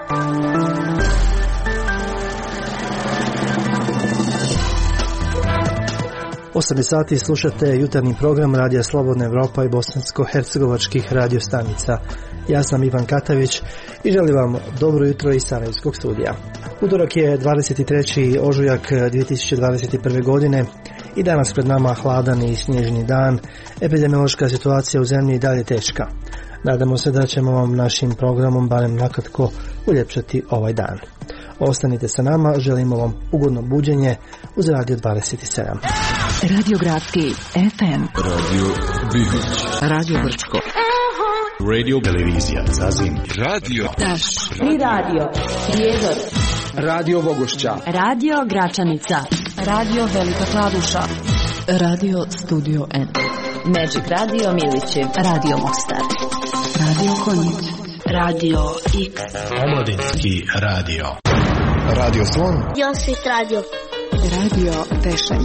Osam sati slušate jutarnji program Radija Slobodna Evropa i bosansko-hercegovačkih radio stanica. Ja sam Ivan Katavić i želim vam dobro jutro iz Sarajevskog studija. Utorak je 23. ožujak 2021. godine i danas pred nama hladan i snježni dan. Epidemiološka situacija u zemlji i dalje teška. Nadamo se da ćemo vam našim programom barem nakratko uljepšati ovaj dan. Ostanite sa nama, želimo vam ugodno buđenje uz Radio 27. Radio Gradski FM, Radio Bihać, Radio Brčko, Radio Televizija Zazim, Radio Taš, Tri radio, Prijedor, Radio Bogošća, Radio Gračanica, Radio Velika Kladuša, Radio Studio N, Magic Radio Milići, Radio Mostar, Radio Konjic, Radio X, Omladinski radio, Radio Slon, Josip Radio, Radio Tešanj,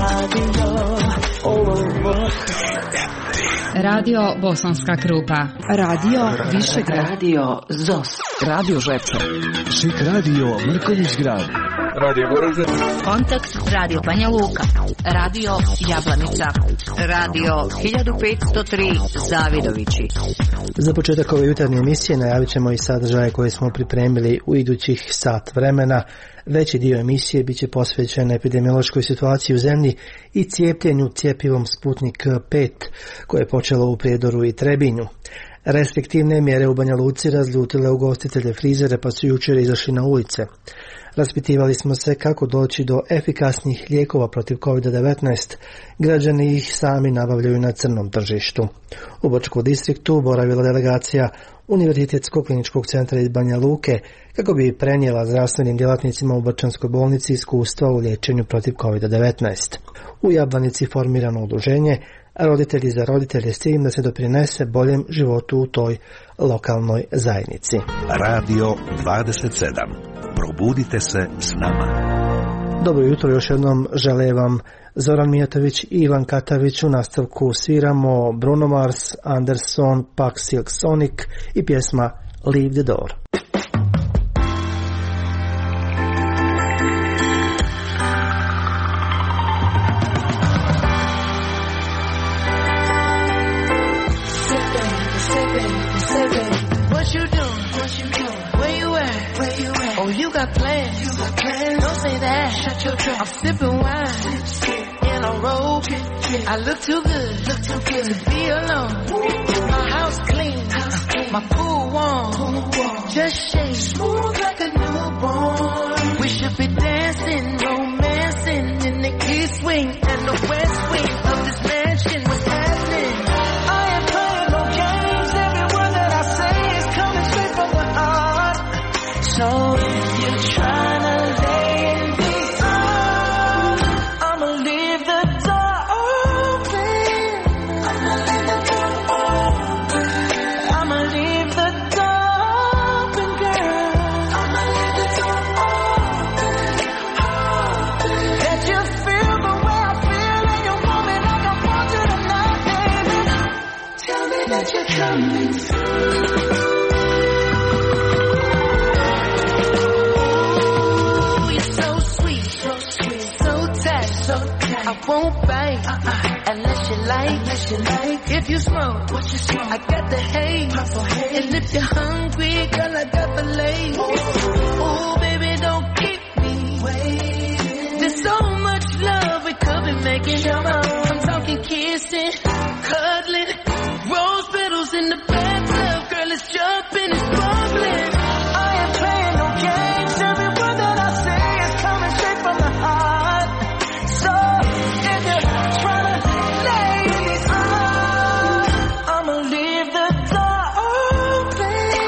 Radio Bosanska Krupa, Radio Višegrad, Radio ZOS, Radio Žepča, Šik Radio Mrkonjić Grad, Radio Goražde, Kontakt Radio Banja Luka, Radio Jablanica, Radio 1503 Zavidovići. Za početak ove jutarnje emisije najavit ćemo i sadržaje koje smo pripremili u idućih sat vremena. Veći dio emisije bit će posvećen epidemiološkoj situaciji u zemlji i cijepljenju cjepivom Sputnik 5 koje je počelo u Prijedoru i Trebinju. Restriktivne mjere u Banja Luci razljutile ugostitelje frizere pa su jučer izašli na ulice. Raspitivali smo se kako doći do efikasnih lijekova protiv COVID-19. Građani ih sami nabavljaju na crnom tržištu. U Bočkom distriktu boravila delegacija Univerzitetskog kliničkog centra iz Banja Luke kako bi prenijela zdravstvenim djelatnicima u Bačanskoj bolnici iskustva u liječenju protiv COVID-19. U Jablanici formirano udruženje Roditelji za roditelje s ciljem da se doprinese boljem životu u toj lokalnoj zajednici. Radio 27. Probudite se s nama. Dobro jutro još jednom žele vam Zoran Mijatović i Ivan Katavić. U nastavku sviramo Bruno Mars, Anderson, Pax Silk Sonic i pjesma Leave the Door. I'm sipping wine in a robe. I look too good to be alone. My house clean, my pool warm. Just shake smooth like a newborn. We should be dancing, romancing in the east wing and the west wing of this mansion. What's happening? I ain't playing no games. Every word that I say is coming straight from the heart. So if you're trying to I won't bite unless you like. If you smoke, I got the haze. And if you're hungry, girl, I got the lace. Ooh, baby, don't keep me waiting. There's so much love we could be making. I'm talking kissing, cuddling, rose petals in the bathtub. Girl, it's jumping, it's bubbling. I ain't playing no games. Every word that I say is coming straight from the heart. So if you're trying to lay in these arms, I'ma leave the door open.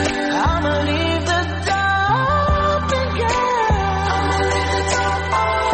I'ma leave the door open, girl.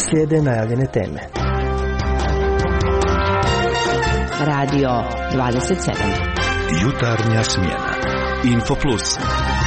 Slijede najavljene teme. Radio 27. Jutarnja smjena. Info Plus.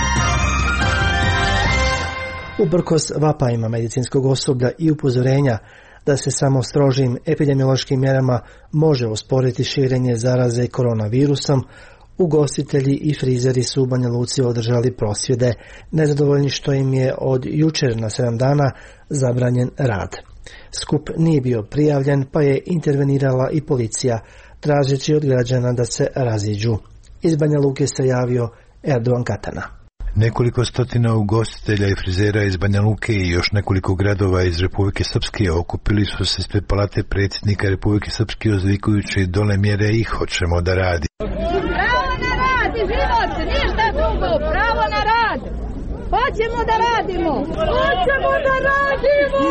Uprkos vapajima medicinskog osoblja i upozorenja da se samo strožim epidemiološkim mjerama može usporiti širenje zaraze koronavirusom, ugostitelji i frizeri su u Banja Luci održali prosvjede, nezadovoljni što im je od jučer na 7 dana zabranjen rad. Skup nije bio prijavljen, pa je intervenirala i policija, tražeći od građana da se raziđu. Iz Banja Luke se javio Erdogan Katana. Nekoliko stotina ugostitelja i frizera iz Banja Luke i još nekoliko gradova iz Republike Srpske okupili su se ispred palate predsjednika Republike Srpske uzvikujući dole mjere i hoćemo da radi. Pravo na rad i život, ništa drugo, pravo na rad. Hoćemo da radimo. Hoćemo da radimo.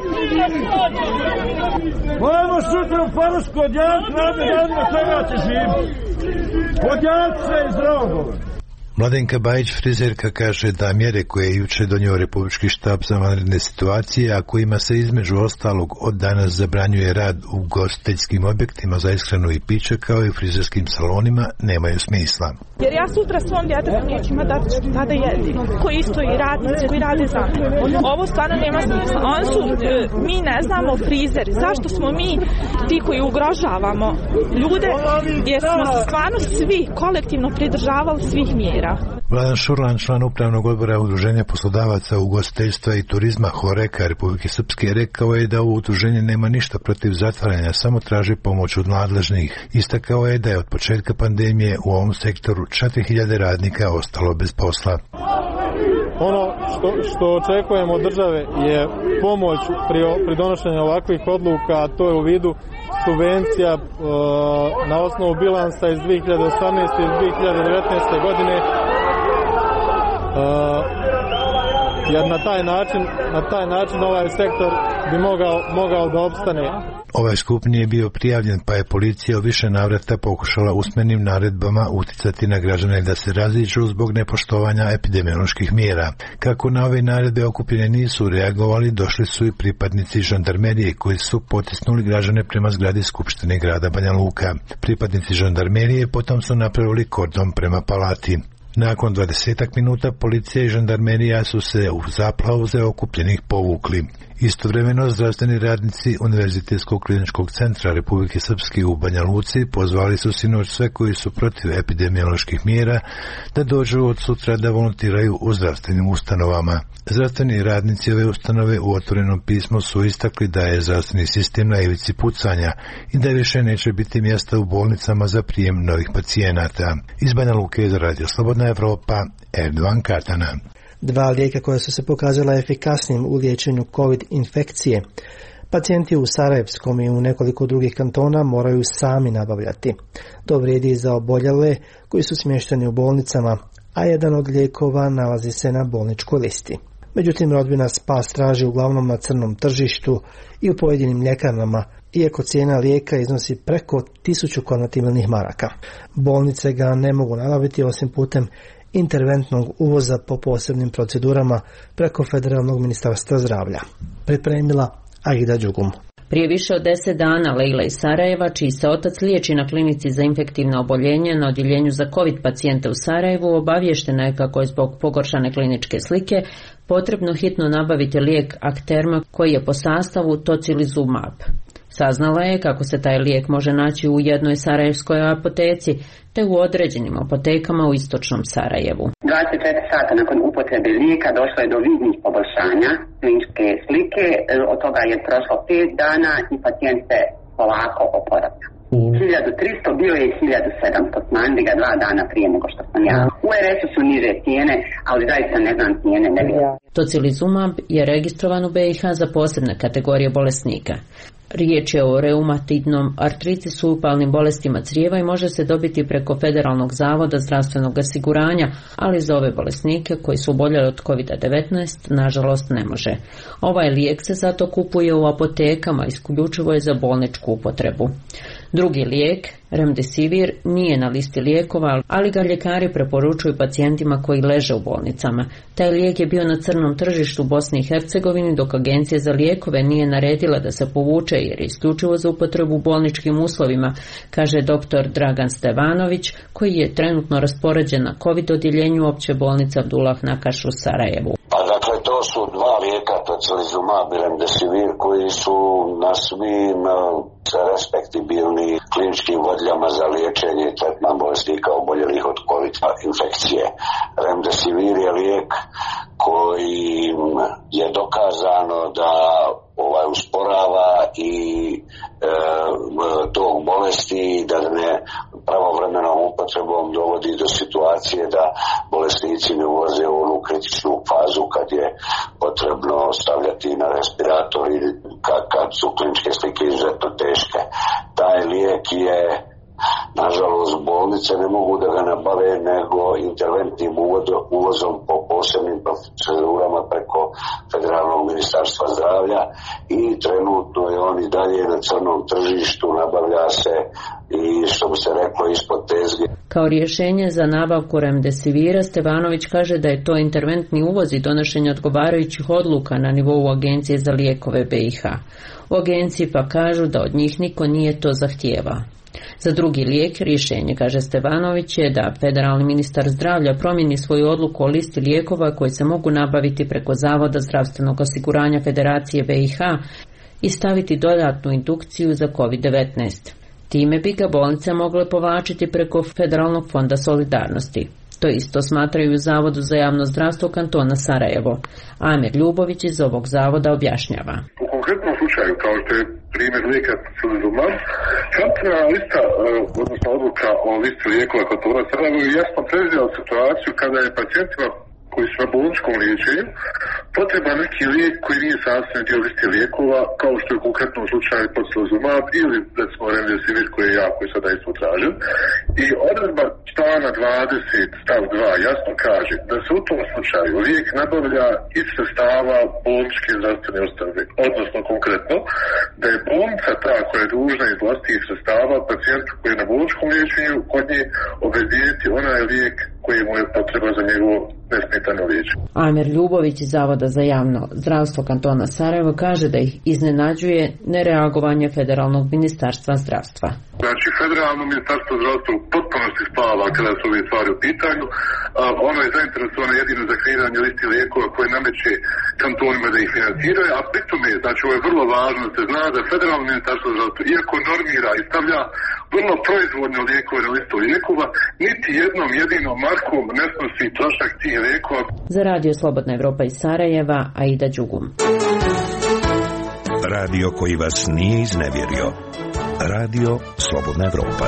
Moramo sutra u Parušku odjaviti radimo svega će živiti. Odjaviti se iz drogova. Mladenka Bajić, frizerka, kaže da mjere koje je jučer donio Republički štab za vanredne situacije, a kojima se između ostalog od danas zabranjuje rad u ugostiteljskim objektima za ishranu i piće kao i u frizerskim salonima, nemaju smisla. Jer ja sutra svom djetetu neću ima dati šta da jedi, koji isto i radnici koji rade za mene. Ovo stvarno nema smisla. Oni su, mi ne znamo frizeri, zašto smo mi ti koji ugrožavamo ljude, jer smo se stvarno svi kolektivno pridržavali svih mjera. Vladan Šurlan, član upravnog odbora Udruženja poslodavaca ugostiteljstva i turizma HOREKA Republike Srpske, rekao je da ovo udruženje nema ništa protiv zatvaranja, samo traži pomoć od nadležnih. Istakao je da je od početka pandemije u ovom sektoru 4000 radnika ostalo bez posla. Ono što očekujemo od države je pomoć pri donošenju ovakvih odluka, a to je u vidu subvencija na osnovu bilansa iz 2018. i 2019. godine, jer na taj način ovaj sektor bi mogao da opstane. Ovaj skup nije bio prijavljen, pa je policija u više navrata pokušala usmenim naredbama uticati na građane da se raziđu zbog nepoštovanja epidemioloških mjera. Kako na ove naredbe okupljene nisu reagovali, došli su i pripadnici žandarmerije koji su potisnuli građane prema zgradi Skupštine grada Banja Luka. Pripadnici žandarmerije potom su napravili kordon prema palati. Nakon 20 minuta policija i žandarmerija su se u zaplauze okupljenih povukli. Istovremeno zdravstveni radnici Univerzitetskog kliničkog centra Republike Srpske u Banja Luci pozvali su sinoć sve koji su protiv epidemioloških mjera da dođu od sutra da volontiraju u zdravstvenim ustanovama. Zdravstveni radnici ove ustanove u otvorenom pismu su istakli da je zdravstveni sistem na ivici pucanja i da više neće biti mjesta u bolnicama za prijem novih pacijenata. Iz Banja Luke za Radio Slobodna Evropa, Erdogan Katana. 2 lijeka koja su se pokazala efikasnim u liječenju COVID infekcije. Pacijenti u Sarajevskom i u nekoliko drugih kantona moraju sami nabavljati. To vrijedi za oboljele koji su smješteni u bolnicama, a jedan od lijekova nalazi se na bolničkoj listi. Međutim, rodbina spas traži uglavnom na crnom tržištu i u pojedinim ljekarnama, iako cijena lijeka iznosi preko 1000 konvertibilnih maraka. Bolnice ga ne mogu nabaviti osim putem interventnog uvoza po posebnim procedurama preko Federalnog ministarstva zdravlja. Pripremila Aida Đugum. Prije više od 10 dana Lejla iz Sarajeva, čiji se otac liječi na klinici za infektivno oboljenje na odjeljenju za COVID pacijente u Sarajevu, obavještena je kako je zbog pogoršane kliničke slike potrebno hitno nabaviti lijek Acterma koji je po sastavu tocilizumab. Saznala je kako se taj lijek može naći u jednoj sarajevskoj apoteci te u određenim apotekama u istočnom Sarajevu. 24 sata nakon upotrebe lijeka došlo je do vidnih poboljšanja kliničke slike, od toga je prošlo 5 dana i pacijent se polako oporavlja. 1300 bio je 1700, smanjili ga 2 dana prije nego što sam ja. U RS-u su niže cijene, ali zaista ne znam cijene. Tocilizumab je registrovan u BiH za posebne kategorije bolesnika. Riječ je o reumatidnom artritisu, upalnim bolestima crijeva i može se dobiti preko Federalnog zavoda zdravstvenog osiguranja, ali za ove bolesnike koji su oboljeli od COVID-19 nažalost ne može. Ovaj lijek se zato kupuje u apotekama, isključivo je za bolničku upotrebu. Drugi lijek, Remdesivir, nije na listi lijekova, ali ga ljekari preporučuju pacijentima koji leže u bolnicama. Taj lijek je bio na crnom tržištu u Bosni i Hercegovini, dok Agencija za lijekove nije naredila da se povuče jer je isključivo za upotrebu u bolničkim uslovima, kaže dr. Dragan Stevanović, koji je trenutno raspoređen na COVID odjeljenju opće bolnice Abdullah Nakaš u Sarajevu. Pa dakle, to su dva lijeka, Tocilizumab i Remdesivir, koji su na svim respektibilnim kliničkim vodljama za liječenje i tretman bolesnika oboljelih od COVID infekcije. Remdesivir je lijek koji je dokazano da usporava i tog bolesti, da ne pravovremenom upotrebom dovodi do situacije da bolesnici ne ulaze u onu kritičnu fazu kad je potrebno stavljati na respirator ili kad su kliničke slike izuzetno teške. Taj lijek je, nažalost, bolnice ne mogu da ga nabave nego interventnim uvozom po posebnim procedurama preko Federalnog ministarstva zdravlja i trenutno je on i dalje na crnom tržištu, nabavlja se i, što bi se reklo, ispod tezge. Kao rješenje za nabavku Remdesivira, Stevanović kaže da je to interventni uvoz i donošenje odgovarajućih odluka na nivou Agencije za lijekove BiH. U agenciji pa kažu da od njih niko nije to zahtijevao. Za drugi lijek rješenje, kaže Stevanović, je da federalni ministar zdravlja promijeni svoju odluku o listi lijekova koji se mogu nabaviti preko Zavoda zdravstvenog osiguranja Federacije BiH i staviti dodatnu indukciju za COVID-19. Time bi ga bolnice mogle povlačiti preko Federalnog fonda solidarnosti. To isto smatraju u Zavodu za javno zdravstvo kantona Sarajevo. Amir Ljubović iz ovog zavoda objašnjava. U konkretnom slučaju, kao što je primjer lijeka Tocilizumab, centralna lista, odnosno odluka o listi lijekova kantona Sarajevo je jasno predvidjela situaciju kada je pacijentima koji su na bolničkom liječenju potreba neki lijek koji nije sastavni dio liste lijekova, kao što je u konkretnom slučaju Tocilizumab ili recimo Remdesivir koji je jako i sada isto tražen. I odredba člana 20 stav 2 jasno kaže da se u tom slučaju lijek nabavlja iz sredstava bolničke zdravstvene ustanove, odnosno konkretno da je bolnica ta koja je dužna iz vlastitih sredstava pacijentu koji je na bolničkom liječenju kod nje obezbijediti onaj lijek koji mu je potreba za njegovo nesmetano liječenje. Amir Ljubović iz Zavoda za javno zdravstvo kantona Sarajevo kaže da ih iznenađuje nereagovanje Federalnog ministarstva zdravstva. Znači, Federalno ministarstvo zdravstva u potpunosti spava kada su ove stvari u pitanju. Ono je zainteresovano jedino za kreiranje listi lijekova koje nameće kantonima da ih financiraju, a pritome, znači ovo je vrlo važno da se zna da Federalno ministarstvo zdravstva, iako normira i stavlja vrlo proizvodne lijekove na listu lijekova, niti jednom jedinom markom ne snosi trošak tih lijekova. Za Radio Slobodna Evropa iz Sarajeva, Aida Đugum. Radio koji vas nije iznevjerio. Radio Slobodna Evropa.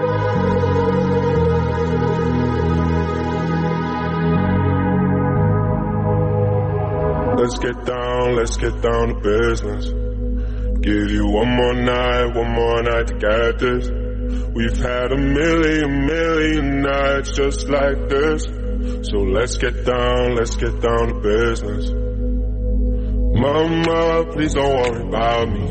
Let's get down to business. Give you one more night to get this. We've had a million nights just like this. So let's get down to business. Mama, please don't worry about me.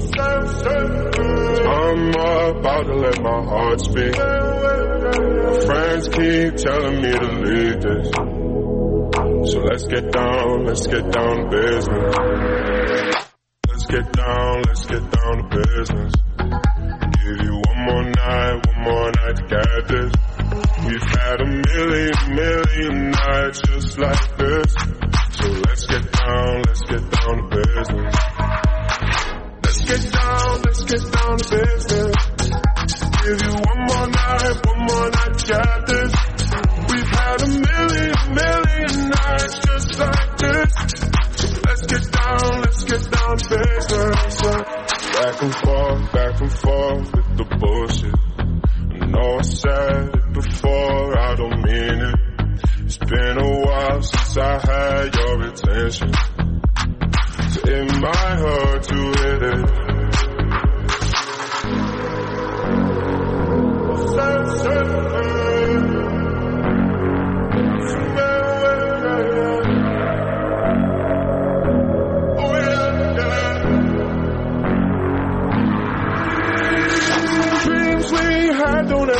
I'm about to let my heart speak. My friends keep telling me to leave this. So let's get down to business. Let's get down to business. Give you one more night to get this. We've had a million nights just like this. So let's get down to business. Let's get down to business. Give you one more night to get this. We've had a million nights just like this. So let's get down to business. Back and forth with the bullshit. I know I said it before, I don't mean it. It's been a while since I had your attention. So it might hurt to hit it.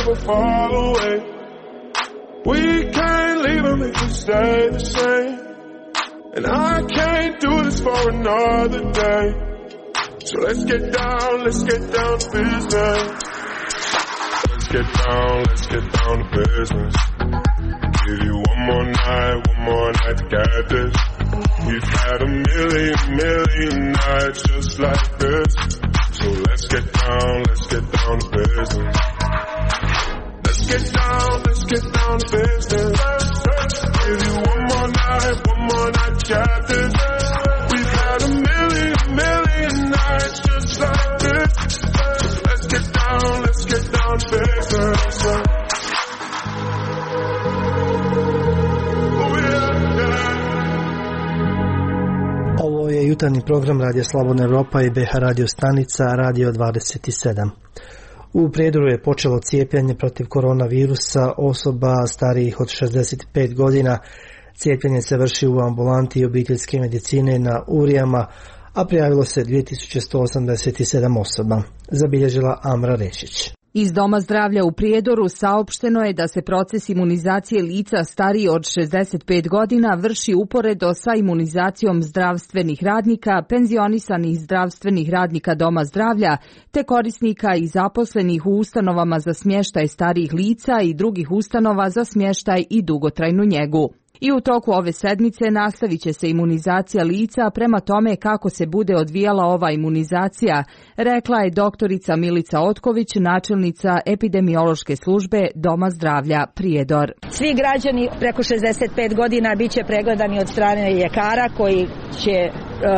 never fall away. We can't leave them if we stay the same. And I can't do this for another day. So let's get down to business. Let's get down to business. Give you one more night to get this. We've had a million nights just like this. So let's get down to business. Let's get down to business. Give you one more night to get this. We've had a million nights just like this. So let's get down to business. Ovo je jutarnji program Radija Slobodna Europa i BH radio stanica Radio 27. U Prijedoru je počelo cijepljenje protiv koronavirusa osoba starijih od 65 godina. Cijepljenje se vrši u ambulanti obiteljske medicine na Urijama, a prijavilo se 2187 osoba, zabilježila Amra Rešić. Iz Doma zdravlja u Prijedoru saopšteno je da se proces imunizacije lica stariji od 65 godina vrši uporedo sa imunizacijom zdravstvenih radnika, penzionisanih zdravstvenih radnika Doma zdravlja, te korisnika i zaposlenih u ustanovama za smještaj starijih lica i drugih ustanova za smještaj i dugotrajnu njegu. I u toku ove sedmice nastavit će se imunizacija lica prema tome kako se bude odvijala ova imunizacija, rekla je doktorica Milica Otković, načelnica epidemiološke službe Doma zdravlja Prijedor. Svi građani preko 65 godina bit će pregledani od strane ljekara koji će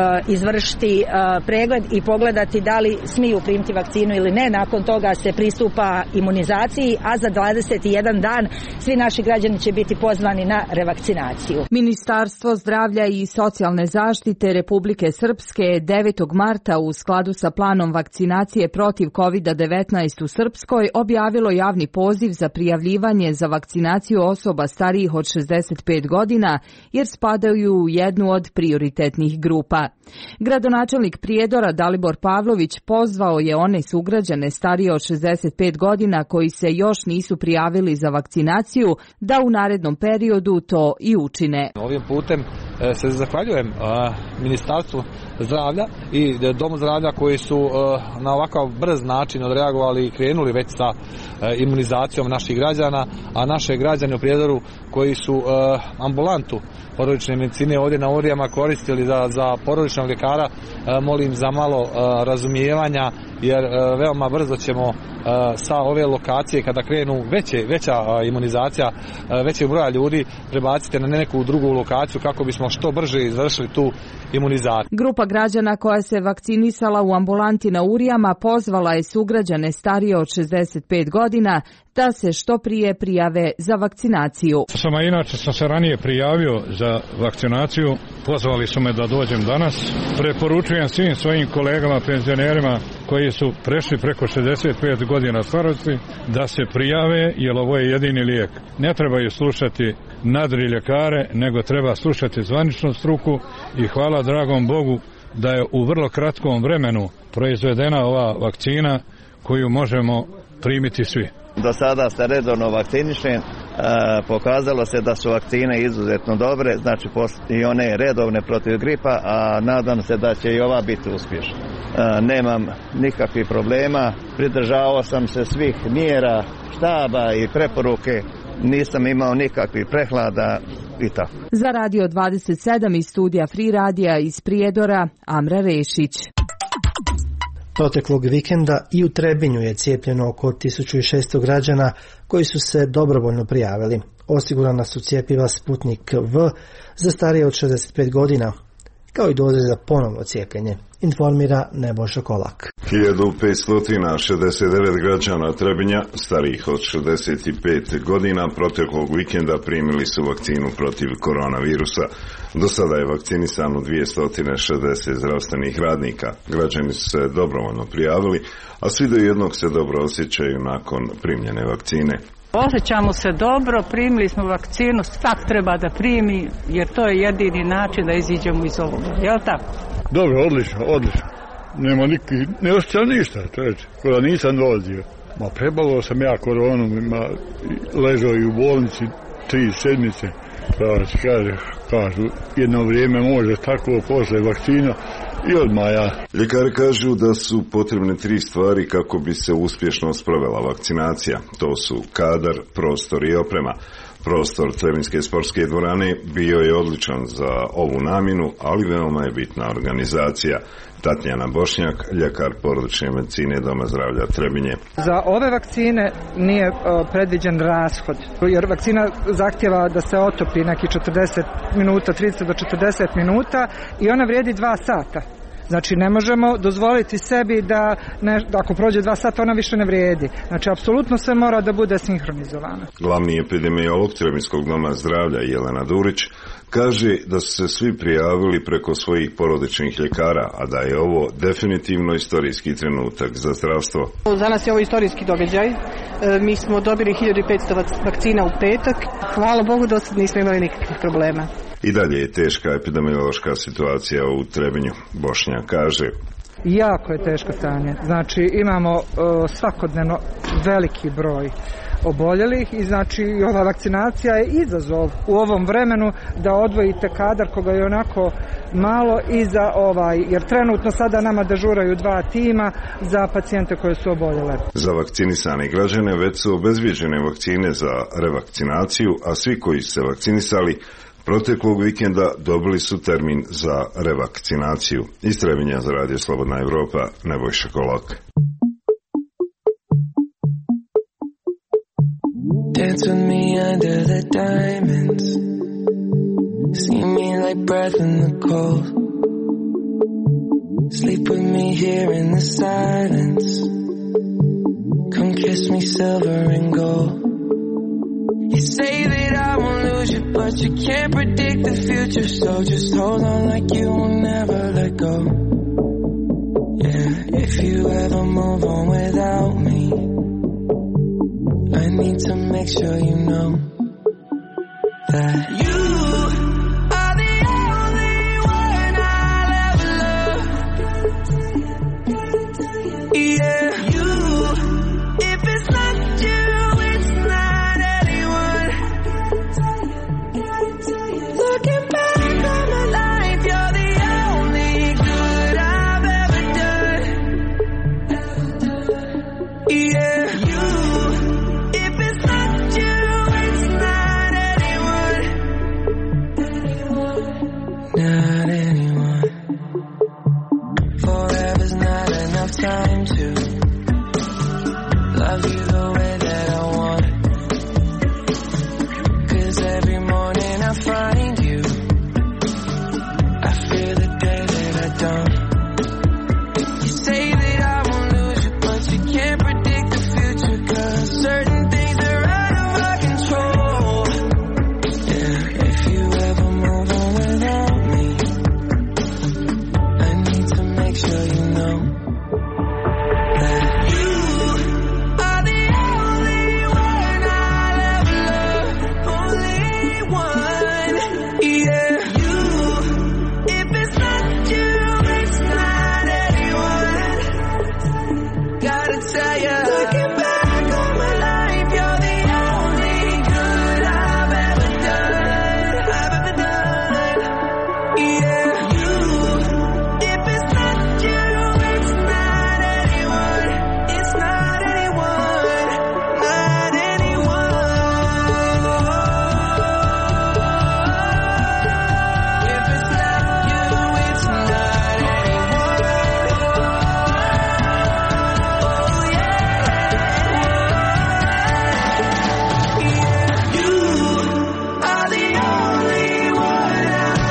izvršiti pregled i pogledati da li smiju primiti vakcinu ili ne. Nakon toga se pristupa imunizaciji, a za 21 dan svi naši građani će biti pozvani na revakcinaciju. Ministarstvo zdravlja i socijalne zaštite Republike Srpske 9. marta u skladu sa planom vakcinacije protiv COVID-19 u Srpskoj objavilo javni poziv za prijavljivanje za vakcinaciju osoba starijih od 65 godina jer spadaju u jednu od prioritetnih grupa. Gradonačelnik Prijedora Dalibor Pavlović pozvao je one sugrađane starije od 65 godina koji se još nisu prijavili za vakcinaciju da u narednom periodu to i učine. Ovim putem se zahvaljujem Ministarstvu zdravlja i Domu zdravlja koji su na ovakav brz način odreagovali i krenuli već sa imunizacijom naših građana, a naše građane u Prijedoru koji su ambulantu porodične medicine ovdje na Urijama koristili za porodičnog ljekara, molim za malo razumijevanja jer veoma brzo ćemo sa ove lokacije kada krenu veća imunizacija većeg broja ljudi prebaciti na neku drugu lokaciju kako bismo što brže izvršili tu imunizaciju. Grupa građana koja se vakcinisala u ambulanti na Urijama pozvala je sugrađane starije od 65 godina da se što prije prijave za vakcinaciju. Inače sam se ranije prijavio za vakcinaciju, pozvali su me da dođem danas. Preporučujem svim svojim kolegama penzionerima koji su prešli preko 65 godina starosti da se prijave jer ovo je jedini lijek. Ne trebaju slušati nadri ljekare, nego treba slušati zvaničnu struku i hvala dragom Bogu da je u vrlo kratkom vremenu proizvedena ova vakcina koju možemo primiti svi. Do sada se redovno vakcinišem, pokazalo se da su vakcine izuzetno dobre, znači i one redovne protiv gripa, a nadam se da će i ova biti uspješna. Nemam nikakvih problema, pridržavao sam se svih mjera štaba i preporuke, nisam imao nikakvih prehlada i tako. Za Radio 27 iz studija Free radija iz Prijedora, Amra Rešić. Proteklog vikenda i u Trebinju je cijepljeno oko 1600 građana koji su se dobrovoljno prijavili. Osigurana su cjepiva Sputnik V za starije od 65 godina, kao i doze za ponovno cijepljenje, informira Nebojša Kolak. 1569 građana Trebinja starijih od 65 godina proteklog vikenda primili su vakcinu protiv koronavirusa. Do sada je vakcinisano 260 zdravstvenih radnika. Građani su se dobrovoljno prijavili, a svi do jednog se dobro osjećaju nakon primljene vakcine. Osjećamo se dobro, primili smo vakcinu, svak treba da primi, jer to je jedini način da iziđemo iz ovoga, je li tako? Dobro, odlično. Nema ne osjećam ništa, kada nisam dolazio. Ma prebolao sam ja koronu, ležao i u bolnici 3 sedmice. Kažu, jedno vrijeme može tako posle vakcina i odmah ja. Ljekari kažu da su potrebne 3 stvari kako bi se uspješno sprovela vakcinacija. To su kadar, prostor i oprema. Prostor Trebinjske sportske dvorane bio je odličan za ovu namjenu, ali veoma je bitna organizacija. Tatjana Bošnjak, ljekar porodične medicine Doma zdravlja Trebinje. Za ove vakcine nije predviđen rashod, jer vakcina zahtjeva da se otopi neki 40 minuta, 30 do 40 minuta i ona vrijedi 2 sata. Znači ne možemo dozvoliti sebi da ako prođe 2 sata ona više ne vrijedi. Znači apsolutno sve mora da bude sinhronizovano. Glavni epidemiolog Trebinjskog doma zdravlja Jelena Durić kaže da su se svi prijavili preko svojih porodičnih ljekara, a da je ovo definitivno istorijski trenutak za zdravstvo. Za nas je ovo istorijski događaj. Mi smo dobili 1500 vakcina u petak. Hvala Bogu, do sad nismo imali nikakvih problema. I dalje je teška epidemiološka situacija u Trebinju. Bošnjak kaže. Jako je teško stanje. Znači imamo svakodnevno veliki broj oboljelih i znači ova vakcinacija je izazov u ovom vremenu da odvojite kadar koga je onako malo i za jer trenutno sada nama dežuraju 2 tima za pacijente koje su oboljele. Za vakcinisane građane već su obezbijeđene vakcine za revakcinaciju, a svi koji su se vakcinisali proteklog vikenda dobili su termin za revakcinaciju. Iz Trebinja za Radio Slobodna Evropa, Nebojša Kolak. Dance with me under the diamonds. See me like breath in the cold. Sleep with me here in the silence. Come kiss me silver and gold. You say that I won't lose you, but you can't predict the future, so just hold on like you will never let go. Yeah, if you ever move on without me, I need to make sure you know that you are the only one I'll ever love. Yeah, you, if it's not you, it's not anyone. Looking back on my life, you're the only good I've ever done. Yeah, you. Not anyone. Forever's not enough time to love you the way that I want. 'Cause every morning I find you, I fear the day that I don't. You say that I won't lose you, but you can't predict the future, 'cause certain things are out of our control. Yeah, if you ever move on without me, I need to make sure you know that you are the only one I'll ever love. Only one. Yeah, you. If it's not you, it's not anyone. Gotta tell you, looking back on my life, you're the only good I've ever done. Yeah, you. If it's not you, it's not anyone. It's not anyone. Not anyone. If it's not you, it's not anyone. Oh yeah. You are the only one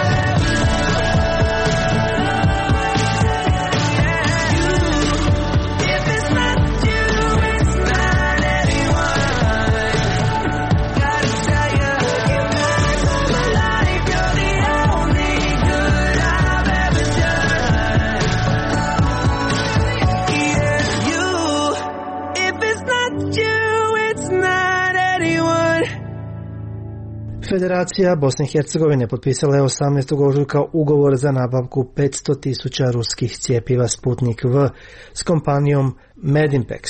If it's not you, it's not anyone. Gotta tell you, looking back on my life, you're the only good I've ever done. Yeah, you. If it's not you, it's not anyone. Federacija Bosne i Hercegovine potpisala je 18. ožujka ugovor za nabavku 500.000 ruskih cjepiva Sputnik V s kompanijom Medimpex.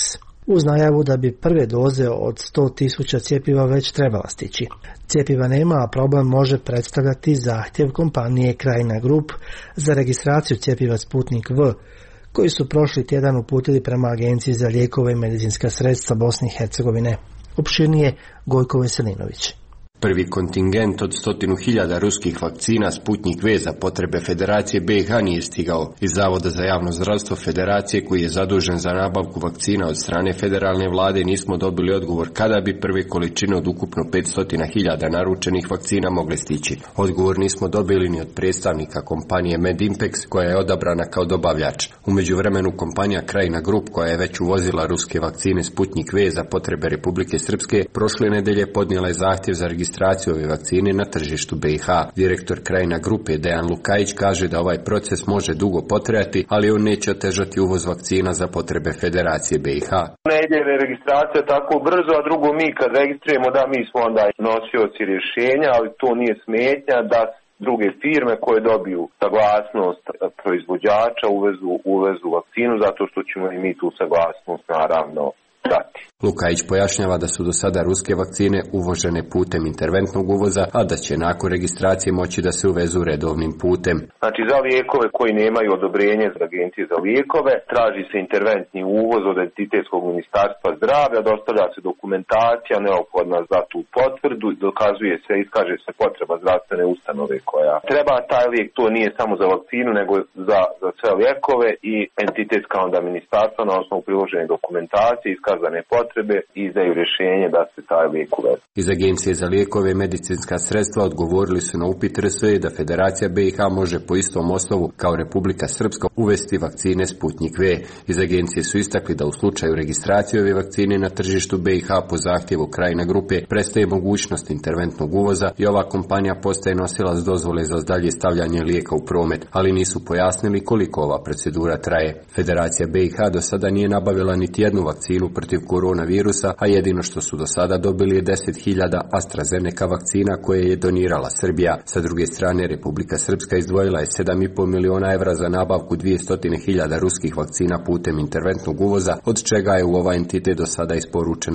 uz najavu da bi prve doze od 100.000 cjepiva već trebala stići. Cjepiva nema, a problem može predstavljati zahtjev kompanije Krajina Group za registraciju cjepiva Sputnik V, koji su prošli tjedan uputili prema Agenciji za lijekove i medicinska sredstva Bosne i Hercegovine. Opširnije Gojko Veselinović. Prvi kontingent od 100.000 ruskih vakcina Sputnik V za potrebe Federacije BiH nije stigao. Iz Zavoda za javno zdravstvo Federacije, koji je zadužen za nabavku vakcina od strane federalne vlade, nismo dobili odgovor kada bi prve količine od ukupno 500.000 naručenih vakcina mogle stići. Odgovor nismo dobili ni od predstavnika kompanije Medimpex, koja je odabrana kao dobavljač. U međuvremenu kompanija Krajina Group, koja je već uvozila ruske vakcine Sputnik V za potrebe Republike Srpske, prošle nedelje podnijela je zahtjev za registraciju ove vakcine na tržištu BiH. Direktor Krajina grupe Dejan Lukajić kaže da ovaj proces može dugo potrajati, ali on neće otežati uvoz vakcina za potrebe Federacije BiH. Ne ide registracija tako brzo, a drugo mi kad registrujemo da mi smo onda nosioci rješenja, ali to nije smetnja da druge firme koje dobiju saglasnost proizvođača uvezu vakcinu, zato što ćemo i mi tu saglasnost naravno dati. Lukajić pojašnjava da su do sada ruske vakcine uvožene putem interventnog uvoza, a da će nakon registracije moći da se uvezu redovnim putem. Znači za lijekove koji nemaju odobrenje za Agencije za lijekove, traži se interventni uvoz od Entitetskog ministarstva zdravlja, dostavlja se dokumentacija neophodna za tu potvrdu, dokazuje se, iskaže se potreba zdravstvene ustanove koja treba taj lijek. To nije samo za vakcinu, nego za sve lijekove i entitetska onda ministarstva na osnovu priložene dokumentacije, iskazane potrebe izdaju rješenje da se taj lijek uvede. Iz Agencije za lijekove i medicinska sredstva odgovorili su na upit RSE da Federacija BiH može po istom osnovu kao Republika Srpska uvesti vakcine Sputnik V. Iz Agencije su istakli da u slučaju registracije ove vakcine na tržištu BiH po zahtjevu Krajina grupe prestaje mogućnost interventnog uvoza i ova kompanija postaje nosilac dozvole za dalje stavljanje lijeka u promet, ali nisu pojasnili koliko ova procedura traje. Federacija BiH do sada nije nabavila niti jednu vakcinu protiv koronavirusa, a jedino što su do sada dobili je 10.000 AstraZeneca vakcina koje je donirala Srbija. Sa druge strane, Republika Srpska izdvojila je 7,5 miliona evra za nabavku 200.000 ruskih vakcina putem interventnog uvoza, od čega je u ovaj entitet do sada isporučeno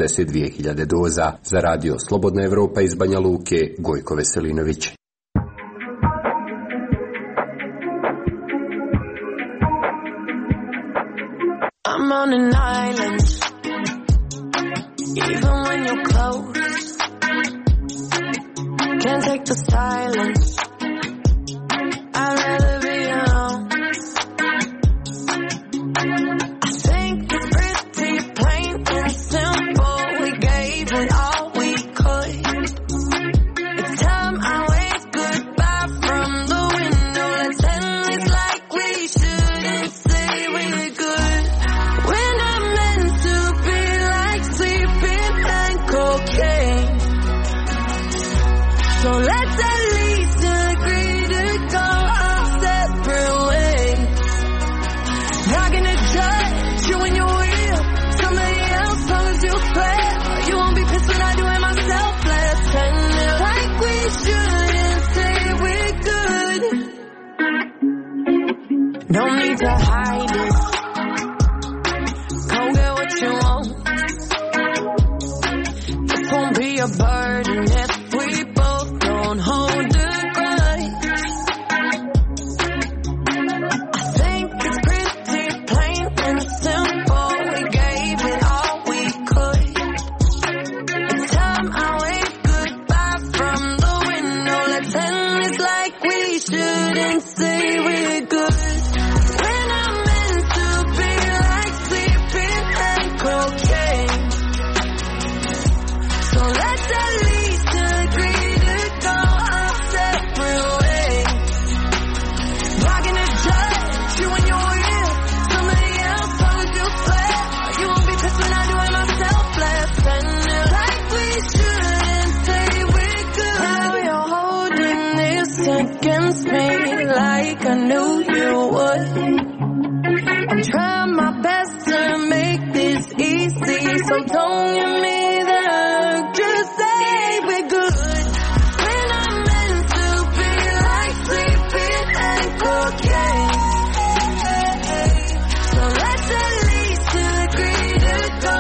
42.000 doza. Za radio Slobodna Evropa iz Banja Luke, Gojko Veselinović. I'm on an island, even when you're close. Can't take the silence. I'd rather be alone. I think it's pretty plain and simple. We gave it all we could. It's time I wave goodbye from the window. Let's end this like we should and say we're good. We're not meant to be like sleeping and cocaine. So let's at least agree to go our separate ways. Not gonna judge you when you're real. Somebody else, long as you fair. You won't be pissed when I do it myself. Let's end it like we should and say we're good. No need to hide it. Go get what you want. This won't be a burden if we both don't hold the grudge. I think it's pretty plain and simple. We gave it all we could. It's time I wave goodbye from the window. Let's end this like we should and say we're good. We're not meant to be like sleeping and cocaine. So let's at least agree to go our separate ways. Not gonna judge you when you're real. Somebody else, long as you swear. You won't be pissed when I do it myself. Let's end it like we should and say we're good. Now you're holding this against me like I knew you would. I'm trying my best to make this easy, so don't give me the hug. Just say we're good. We're not meant to be like sleeping and cocaine. So let's at least agree to go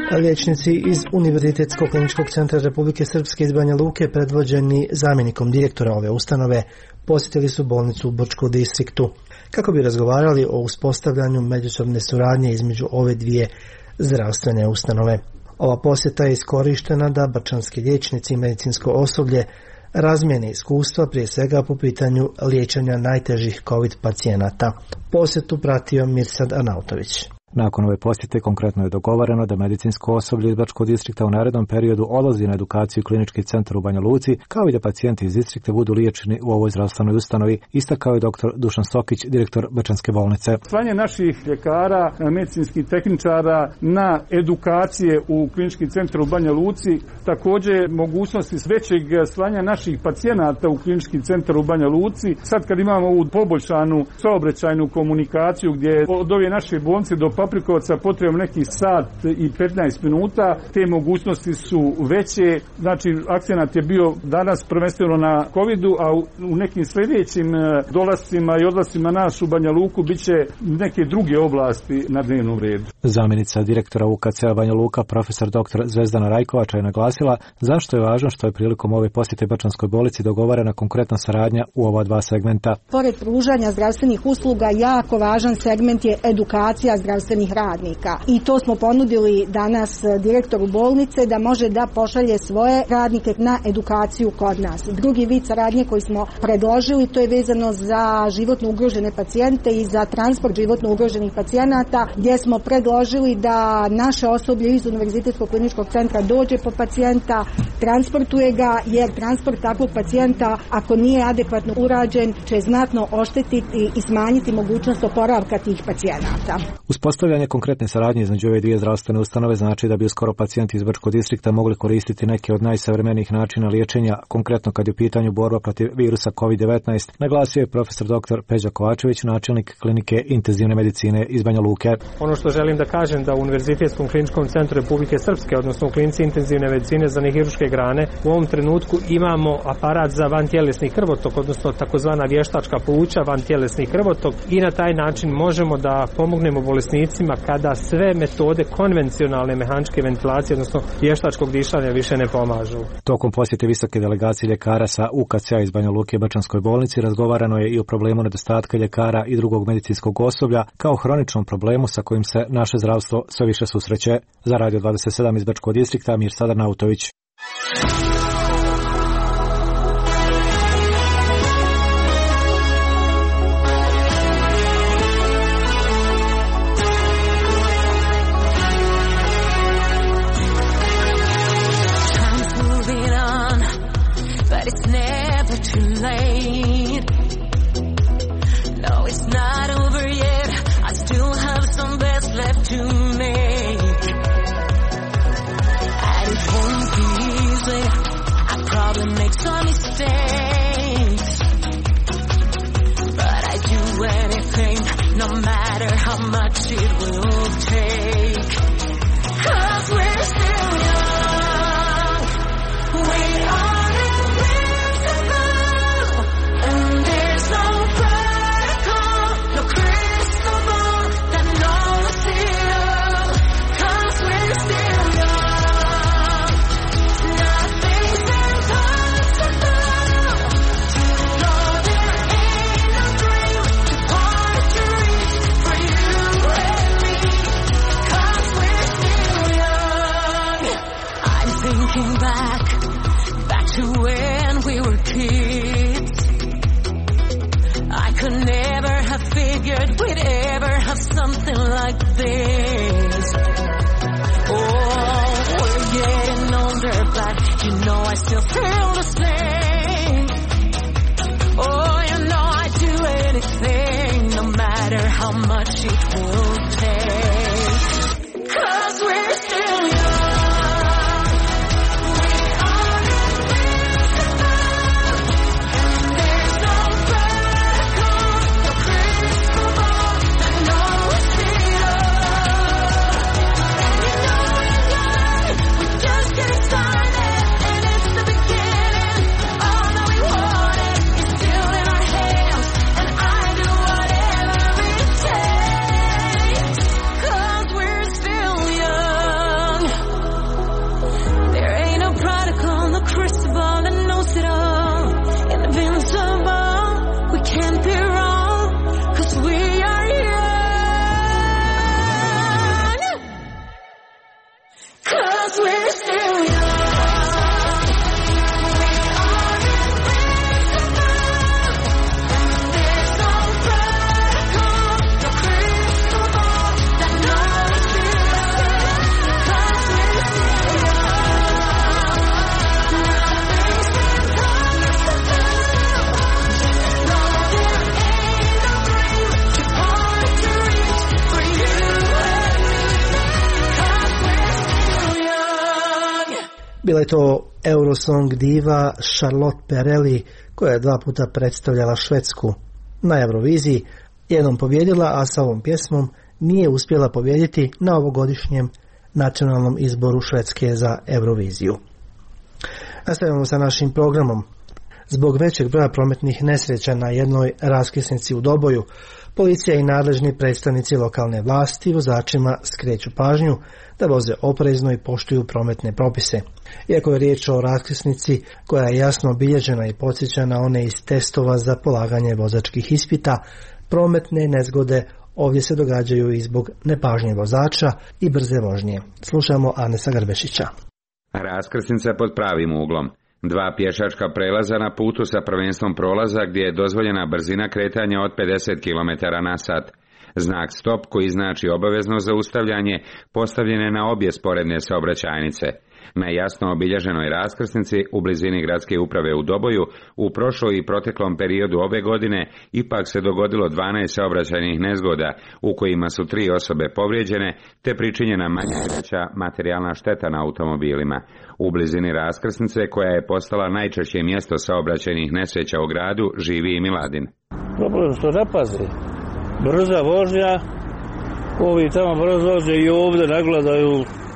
Liječnici iz Univerzitetskog kliničkog centra Republike Srpske iz Banja Luke, predvođeni zamjenikom direktora ove ustanove, posjetili su bolnicu u Brčkom distriktu kako bi razgovarali o uspostavljanju međusobne suradnje između ove dvije zdravstvene ustanove. Ova posjeta je iskorištena da brčanski liječnici i medicinsko osoblje razmijene iskustva prije svega po pitanju liječenja najtežih COVID pacijenata. Posjetu pratio Mirsad Arnautović. Nakon ove posjete konkretno je dogovoreno da medicinsko osoblje iz Brčkog distrikta u narednom periodu odlazi na edukaciju u klinički centar u Banja Luci, kao i da pacijenti iz distrikta budu liječeni u ovoj zdravstvenoj ustanovi, istakao je dr. Dušan Sokić, direktor Brčanske bolnice. Slanje naših ljekara, medicinskih tehničara na edukacije u klinički centar u Banja Luci, također mogućnosti većeg slanja naših pacijenata u klinički centar u Banja Luci. Sad kad imamo ovu poboljšanu saobraćajnu komunikaciju gdje od ove naše bolnice do Paprikovca potrebno nekih sat i 15 minuta, te mogućnosti su veće. Znači, akcenat je bio danas prvenstveno na COVID-u, a u nekim sljedećim dolascima i odlascima nas u Banja Luku bit će neke druge oblasti na dnevnom redu. Zamjenica direktora UKC-a Banja Luka, profesor dr. Zvezdana Rajkovača, je naglasila zašto je važno što je prilikom ove posjete Brčanskoj bolnici dogovorena konkretna saradnja u ova dva segmenta. Pored pružanja zdravstvenih usluga, jako važan segment je edukacija zdravstvenih radnika. I to smo ponudili danas direktoru bolnice da može da pošalje svoje radnike na edukaciju kod nas. Drugi vid saradnje koji smo predložili, to je vezano za životno ugrožene pacijente i za transport životno ugroženih pacijenata, gdje smo predložili da naše osoblje iz Univerzitetskog kliničkog centra dođe po pacijenta, transportuje ga, jer transport takvog pacijenta, ako nije adekvatno urađen, će znatno oštetiti i smanjiti mogućnost oporavka tih pacijenata. Uspostavljanje konkretne saradnje između ove dvije zdravstvene ustanove znači da bi uskoro pacijenti iz Brčkog distrikta mogli koristiti neke od najsavremenijih načina liječenja, konkretno kad je u pitanju borba protiv virusa COVID-19, naglasio je profesor dr. Peđa Kovačević, načelnik klinike intenzivne medicine iz Banja Luke. Ono što želim da kažem da u Univerzitetskom kliničkom centru Republike Srpske, odnosno u klinici intenzivne medicine za nehirurške grane, u ovom trenutku imamo aparat za vantjelesni krvotok, odnosno takozvana vještačka pluća, vantjelesni krvotok, i na taj način možemo da pomognemo bolesnicima kada sve metode konvencionalne mehaničke ventilacije, odnosno vještačkog dišanja, više ne pomažu. Tokom posjete visoke delegacije ljekara sa UKC-a iz Banja Luke Brčanskoj bolnici razgovarano je i o problemu nedostatka ljekara i drugog medicinskog osoblja kao hroničnom problemu sa kojim se naše zdravstvo sve više susreće. Za Radio 27 iz Brčkog distrikta, Mirsad Arnautović. It's never too late. No, it's not over yet. I still have some best left to make. And it won't be easy. I probably make some mistakes. But I do anything, no matter how much it will take. 'Cause we're still young. We are. Back to when we were kids. I could never have figured we'd ever have something like this. Oh, we're getting older, but you know I still feel the same. Oh, you know I'd do anything, no matter how much it will take. 'Cause we're still young. Bila je to Eurosong diva Charlotte Perrelli, koja je 2 puta predstavljala Švedsku na Euroviziji, jednom pobjedila, a sa ovom pjesmom nije uspjela pobjediti na ovogodišnjem nacionalnom izboru Švedske za Euroviziju. Nastavljamo sa našim programom. Zbog većeg broja prometnih nesreća na jednoj raskrsnici u Doboju, policija i nadležni predstavnici lokalne vlasti vozačima skreću pažnju da voze oprezno i poštuju prometne propise. Iako je riječ o raskrsnici koja je jasno obilježena i podsjeća na one iz testova za polaganje vozačkih ispita, prometne nezgode ovdje se događaju i zbog nepažnje vozača i brze vožnje. Slušamo Anesa Grbešića. Raskrsnica pod pravim uglom. 2 pješačka prelaza na putu sa prvenstvom prolaza gdje je dozvoljena brzina kretanja od 50 km/h. Znak stop koji znači obavezno zaustavljanje postavljen je na obje sporedne saobraćajnice. Na jasno obilježenoj raskrsnici u blizini gradske uprave u Doboju u prošloj i proteklom periodu ove godine ipak se dogodilo 12 saobraćajnih nezgoda u kojima su 3 osobe povrijeđene te pričinjena manja veća materijalna šteta na automobilima. U blizini raskrsnice koja je postala najčešće mjesto saobraćajnih nesreća u gradu živi i Miladin. Problem što ne pazi. Brza vožnja, ovi tamo brzo vože i ovdje ne gledaju.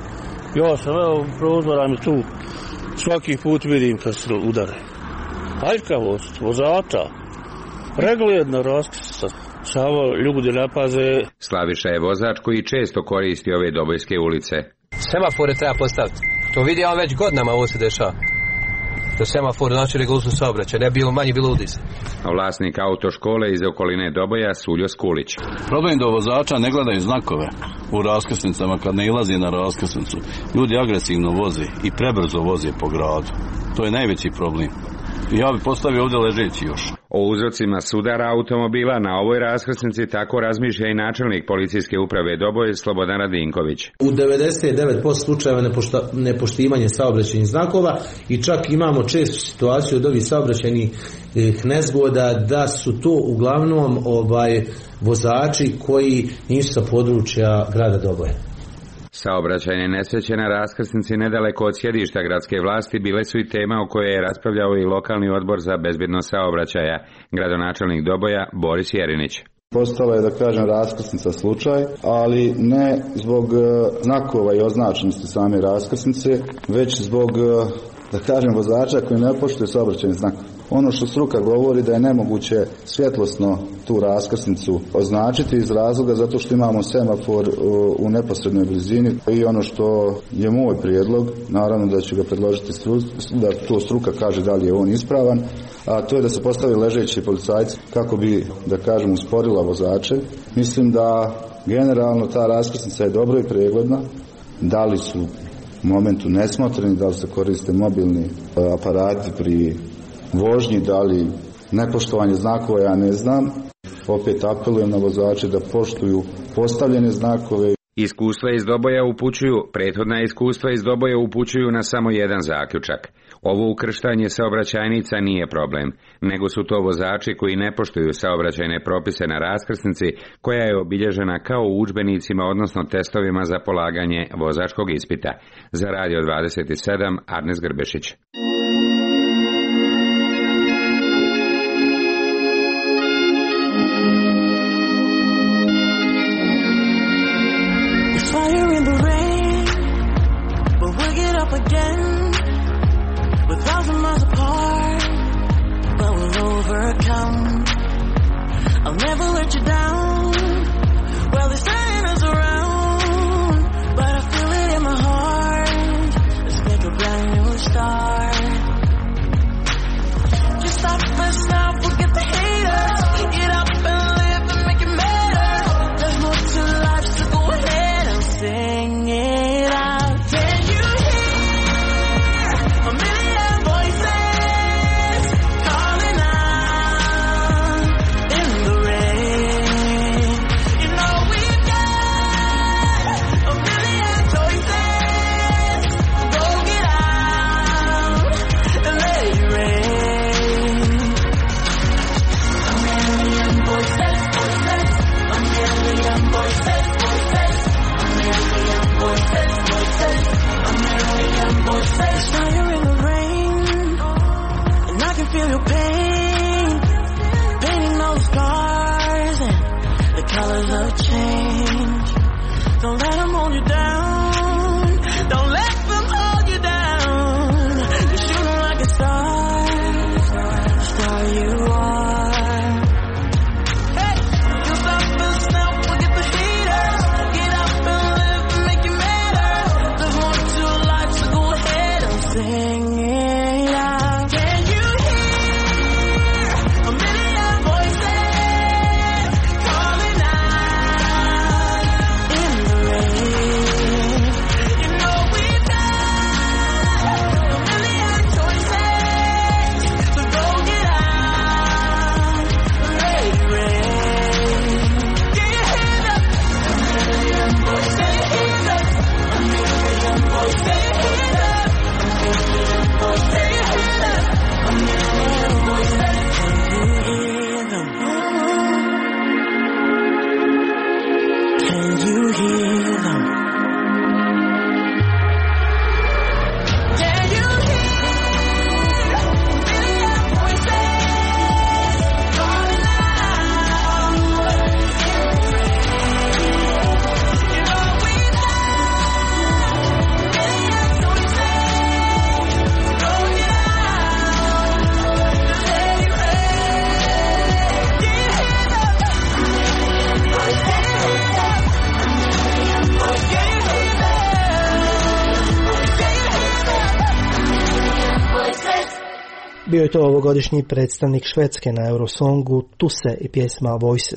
Ja sam prozoran tu, svaki put vidim kad se udare. Aljkavost vozača, pregledna raskrsnica, samo ljudi ne paze. Slaviša je vozač koji često koristi ove dobojske ulice. Semafore treba postaviti. To vidi, ali već godinama ovo se dešava. To semafor znači regularno saobraćaj, ne bilo manje, bilo udis. Vlasnik autoškole iz okoline Doboja, Suljo Skulić. Problem da vozača ne gledaju znakove u raskrsnicama kad ne ilazi na raskrsnicu. Ljudi agresivno voze i prebrzo voze po gradu. To je najveći problem. Ja bih postavio ovdje ležeći još. O uzrocima sudara automobila na ovoj raskrsnici tako razmišlja i načelnik policijske uprave Doboj Slobodan Radinković. U 99% slučajeva nepoštivanje saobraćajnih znakova i čak imamo često situaciju od ovih saobraćajnih nezgoda da su to uglavnom vozači koji nisu sa područja grada Doboja. Saobraćajne nesreće na raskrsnici nedaleko od sjedišta gradske vlasti bile su i tema o kojoj je raspravljao i lokalni odbor za bezbjednost saobraćaja, gradonačelnik Doboja Boris Jerinić. Postala je, da kažem, raskrsnica slučaj, ali ne zbog znakova i označenosti same raskrsnice, već zbog, da kažem, vozača koji ne poštuje saobraćajne znakove. Ono što struka govori da je nemoguće svjetlosno tu raskrsnicu označiti iz razloga zato što imamo semafor u neposrednoj blizini i ono što je moj prijedlog, naravno da ću ga predložiti da to struka kaže da li je on ispravan, a to je da se postavi ležeći policajci kako bi, da kažem, usporila vozače. Mislim da generalno ta raskrsnica je dobro i pregledna, da li su u momentu nesmotreni, da li se koriste mobilni aparati pri vožnji, da li nepoštovanje znakova, ja ne znam. Opet apelujem na vozače da poštuju postavljene znakove. Prethodna iskustva iz Doboja upućuju na samo jedan zaključak. Ovo ukrštanje saobraćajnica nije problem, nego su to vozači koji ne poštuju saobraćajne propise na raskrsnici koja je obilježena kao u udžbenicima, odnosno testovima za polaganje vozačkog ispita. Za Radio 27, Arnes Grbešić. Again, we're 1,000 miles apart, but we'll overcome. I'll never let you down. Well, they're turning us around, but I feel it in my heart. Let's make a brand new start. Just stop us now, forget the haters. Get up and live and make it matter. There's more to life, so go ahead and sing it out. never change. Don't let them hold you down. Don't let them hold you down. You're shooting like a star, star you are. Hey, you stop this now, forget the haters. Get up and live and make it matter. There's more to life, so go ahead and sing it out. Can you hear a million voices calling out in the rain? You know we've got a million choices, so go get out and let it rain. Can you hear them? A million voices. Can you hear them? A million voices. Can you hear them? A million voices. Can you hear them? A million voices. Can you hear them? Can you hear a million voices calling out in the rain? You know we've got a million choices, so go get out and let it rain. Can you hear them? A million voices. Can you hear them? A million voices. Can you hear them? Can you hear them? A million voices. Bio je to ovogodišnji predstavnik Švedske na Eurosongu Tuse i pjesma Voices.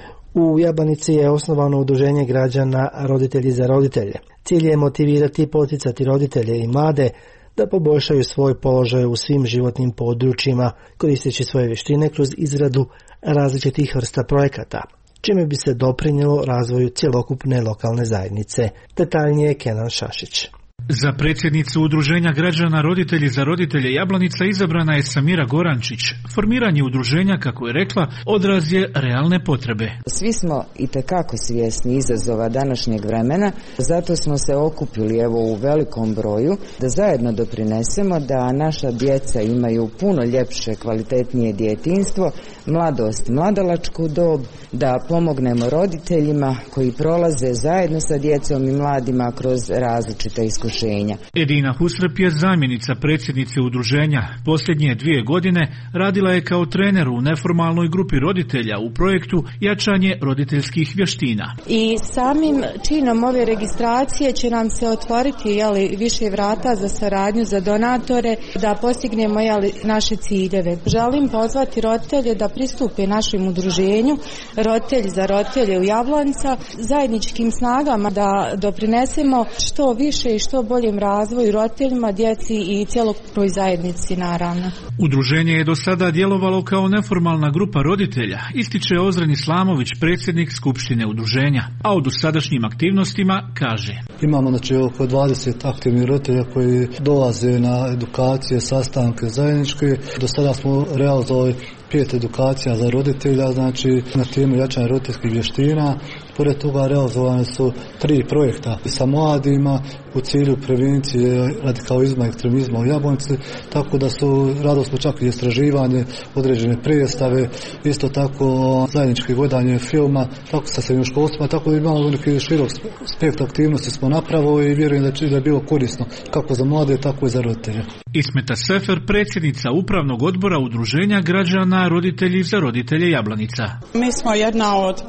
U Jabanici je osnovano udruženje građana Roditelji za roditelje. Cilj je motivirati i poticati roditelje i mlade da poboljšaju svoj položaj u svim životnim područjima, koristeći svoje vještine kroz izradu različitih vrsta projekata, čime bi se doprinijelo razvoju cjelokupne lokalne zajednice. Detaljnije Kenan Šašić. Za predsjednicu udruženja građana Roditelji za roditelje Jablanica izabrana je Samira Gorančić. Formiranje udruženja, kako je rekla, odraz je realne potrebe. Svi smo itekako svjesni izazova današnjeg vremena, zato smo se okupili u velikom broju da zajedno doprinesemo da naša djeca imaju puno ljepše, kvalitetnije djetinjstvo, mladost, mladalačku dob, da pomognemo roditeljima koji prolaze zajedno sa djecom i mladima kroz različite iskušenja. Edina Husrep je zamjenica predsjednice udruženja. Posljednje 2 godine radila je kao trener u neformalnoj grupi roditelja u projektu Jačanje roditeljskih vještina. I samim činom ove registracije će nam se otvoriti više vrata za saradnju, za donatore, da postignemo naše ciljeve. Želim pozvati roditelje da pristupe našem udruženju Roditelji za roditelje u Jablanca, zajedničkim snagama da doprinesemo što više i što boljem razvoju roditeljima, djeci i cjelokupnoj zajednici naravno. Udruženje je do sada djelovalo kao neformalna grupa roditelja, ističe Ozren Islamović, predsjednik Skupštine udruženja, a o dosadašnjim aktivnostima kaže: Imamo oko 20 aktivnih roditelja koji dolaze na edukacije, sastanke zajedničke. Do sada smo realizovali 5 edukacija za roditelja, znači na temu jačanja roditeljskih vještina. Pored toga realizovane su 3 projekta sa mladima u cilju prevencije radikalizma i ekstremizma u Jablanici, tako da su radili smo čak i istraživanje, određene predstave, isto tako zajedničko gledanje filma, tako sa srednjoškolstvima, tako da imamo neki širok spektar aktivnosti smo napravili i vjerujem da je bilo korisno kako za mlade, tako i za roditelje. Ismeta Sefer, predsjednica upravnog odbora udruženja građana Roditelji za roditelje Jablanica. Mi smo jedna od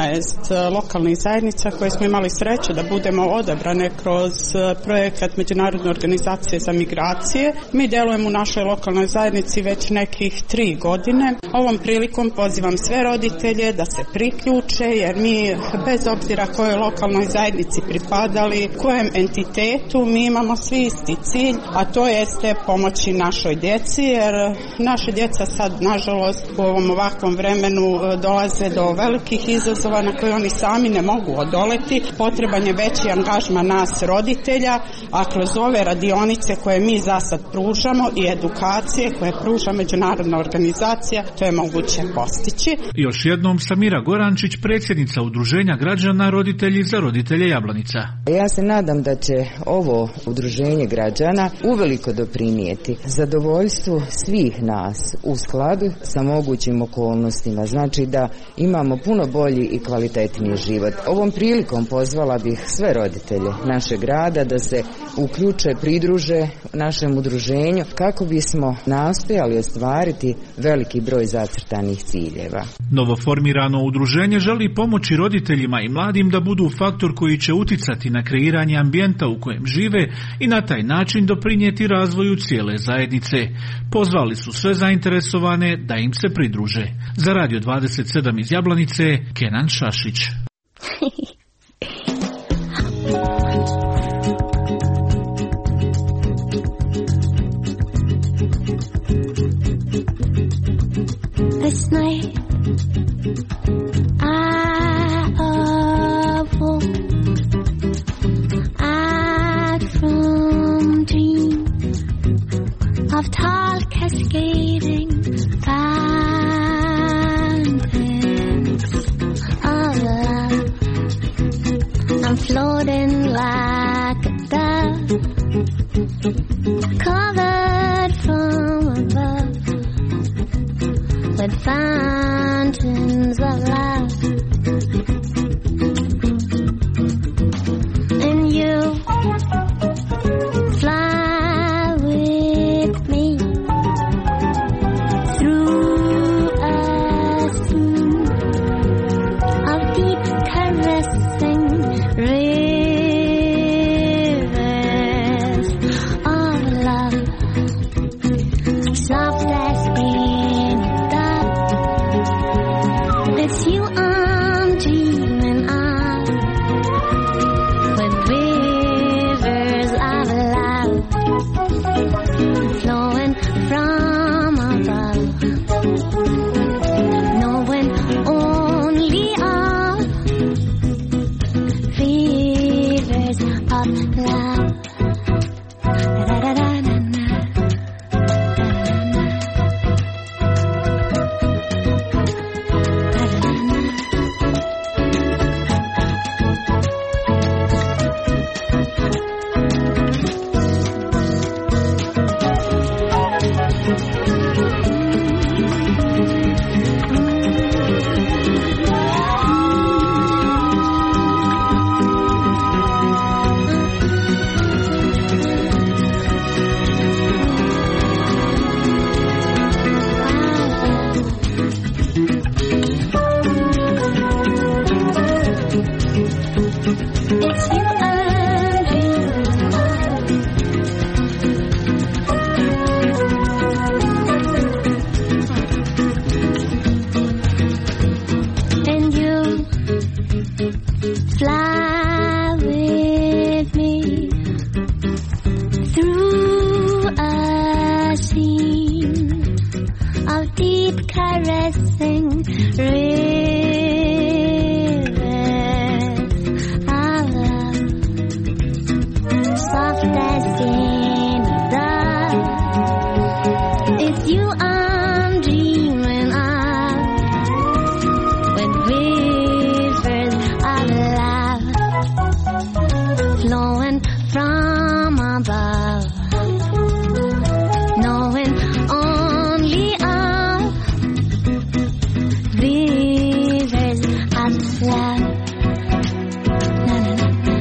15 lokalnih zajednica koje smo imali sreće da budemo odabrane kroz projekat Međunarodne organizacije za migracije. Mi djelujemo u našoj lokalnoj zajednici već nekih 3 godine. Ovom prilikom pozivam sve roditelje da se priključe, jer mi bez obzira kojoj lokalnoj zajednici pripadali, kojem entitetu, mi imamo svi isti cilj, a to jeste pomoći našoj djeci, jer naše djeca sad, nažalost, u ovom ovakvom vremenu dolaze do velikih izazova na koje oni sami sami ne mogu odoleti. Potreban je veći angažman nas roditelja, a kroz ove radionice koje mi za sad pružamo i edukacije koje pruža međunarodna organizacija, to je moguće postići. Još jednom Samira Gorančić, predsjednica Udruženja građana Roditelji za roditelje Jablanica. Ja se nadam da će ovo udruženje građana uveliko doprinijeti zadovoljstvu svih nas u skladu sa mogućim okolnostima. Znači da imamo puno bolji i kvalitetniji život. Ovom prilikom pozvala bih sve roditelje našeg grada da se uključe, pridruže našem udruženju kako bismo nastojali ostvariti veliki broj zacrtanih ciljeva. Novoformirano udruženje želi pomoći roditeljima i mladim da budu faktor koji će uticati na kreiranje ambijenta u kojem žive i na taj način doprinijeti razvoju cijele zajednice. Pozvali su sve zainteresovane da im se pridruže. Za Radio 27 iz Jablanice, Kenan Šašić. This night I awoke from dreams of tall cascading fountains of love. I'm floating like a dove, covered from above with fountains of love. And you fly with me through a scene of deep caressing rivers of love, soft as any dove. It's you I'm dreaming of, with rivers of love flowing from above, knowing only of rivers of love. Fly with me through a scene of deep caressing rivers of love, soft as any dove. It's you I'm dreaming of, with rivers of love flowing from above, knowing only of rivers of love. Na, na, na, na.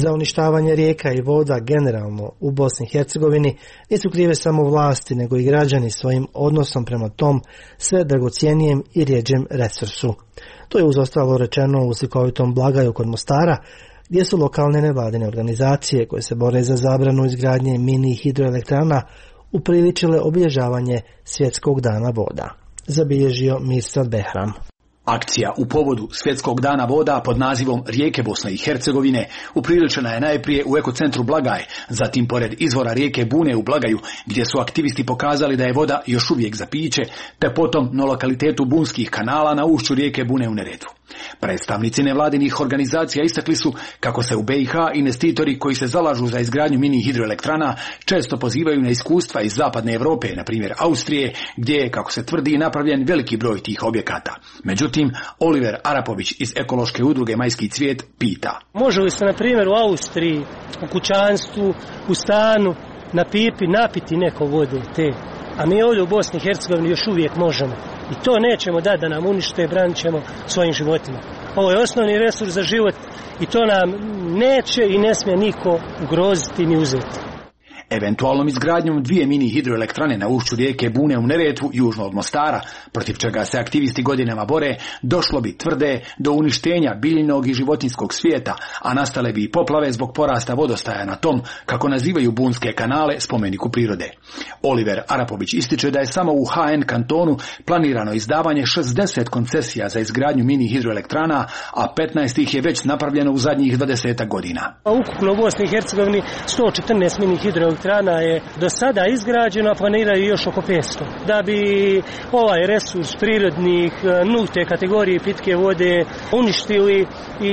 Za uništavanje rijeka i voda generalno u Bosni i Hercegovini nisu krive samo vlasti, nego i građani svojim odnosom prema tom sve dragocjenijem i rjeđem resursu. To je uz ostalo rečeno u slikovitom Blagaju kod Mostara, gdje su lokalne nevladine organizacije koje se bore za zabranu izgradnje mini hidroelektrana upriličile obilježavanje Svjetskog dana voda. Zabilježio Mirsad Behram. Akcija u povodu Svjetskog dana voda pod nazivom Rijeke Bosne i Hercegovine upriličena je najprije u ekocentru Blagaj, zatim pored izvora rijeke Bune u Blagaju, gdje su aktivisti pokazali da je voda još uvijek za piće, te potom na lokalitetu Bunskih kanala na ušću rijeke Bune u Neretvu. Predstavnici nevladinih organizacija istakli su kako se u BiH investitori koji se zalažu za izgradnju mini hidroelektrana često pozivaju na iskustva iz zapadne Europe, na primjer Austrije, gdje je, kako se tvrdi, napravljen veliki broj tih objekata. Međutim, Oliver Arapović iz ekološke udruge Majski cvijet pita. Može li se, na primjer, u Austriji, u kućanstvu, u stanu, na pipi napiti neko vode te? A mi ovdje u Bosni i Hercegovini još uvijek možemo. I to nećemo dati da nam unište, branit ćemo svojim životima. Ovo je osnovni resurs za život i to nam neće i ne smije niko ugroziti ni uzeti. Eventualnom izgradnjom 2 mini hidroelektrane na ušću rijeke Bune u Neretvu južno od Mostara, protiv čega se aktivisti godinama bore, došlo bi, tvrde, do uništenja biljnog i životinjskog svijeta, a nastale bi i poplave zbog porasta vodostaja na tom, kako nazivaju Bunske kanale, spomeniku prirode. Oliver Arapović ističe da je samo u HN kantonu planirano izdavanje 60 koncesija za izgradnju mini hidroelektrana, a 15 ih je već napravljeno u zadnjih 20 godina. Ukupno u Bosni i Hercegovini 114 mini hidroelektrana je do sada izgrađeno, a planiraju još oko 500. Da bi ovaj resurs prirodnih nulte kategorije pitke vode uništili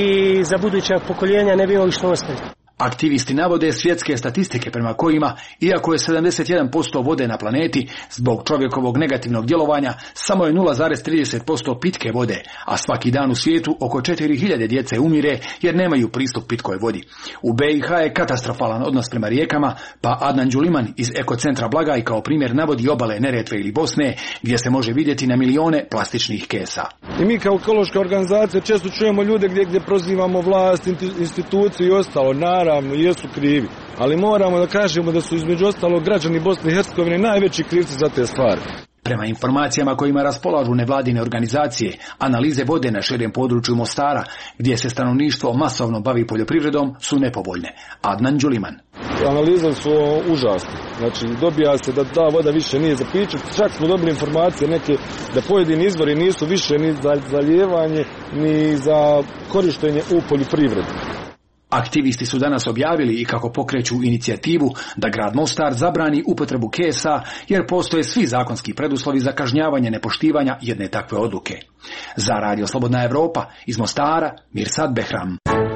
i za buduća pokoljenja ne bi imali što ostaviti. Aktivisti navode svjetske statistike prema kojima, iako je 71% vode na planeti zbog čovjekovog negativnog djelovanja, samo je 0,30% pitke vode, a svaki dan u svijetu oko 4000 djece umire jer nemaju pristup pitkoj vodi. U BiH je katastrofalan odnos prema rijekama, pa Adnan Đuliman iz ekocentra Blagaj kao primjer navodi obale Neretve ili Bosne, gdje se može vidjeti na milijone plastičnih kesa. I mi kao ekološka organizacija često čujemo ljude gdje prozivamo vlast, instituciju i ostalo. Naravno, jesu krivi, ali moramo da kažemo da su između ostalog građani Bosne i Hercegovine najveći krivci za te stvari. Prema informacijama kojima raspolažu nevladine organizacije, analize vode na širem području Mostara, gdje se stanovništvo masovno bavi poljoprivredom, su nepovoljne. Adnan Đuliman. Analize su užasne. Znači, dobija se da ta voda više nije za piće. Čak smo dobili informacije neke da pojedini izvori nisu više ni za zalijevanje, ni za korištenje u poljoprivredi. Aktivisti su danas objavili i kako pokreću inicijativu da grad Mostar zabrani upotrebu kesa, jer postoje svi zakonski preduslovi za kažnjavanje nepoštivanja jedne takve odluke. Za Radio Slobodna Evropa iz Mostara, Mirsad Behram.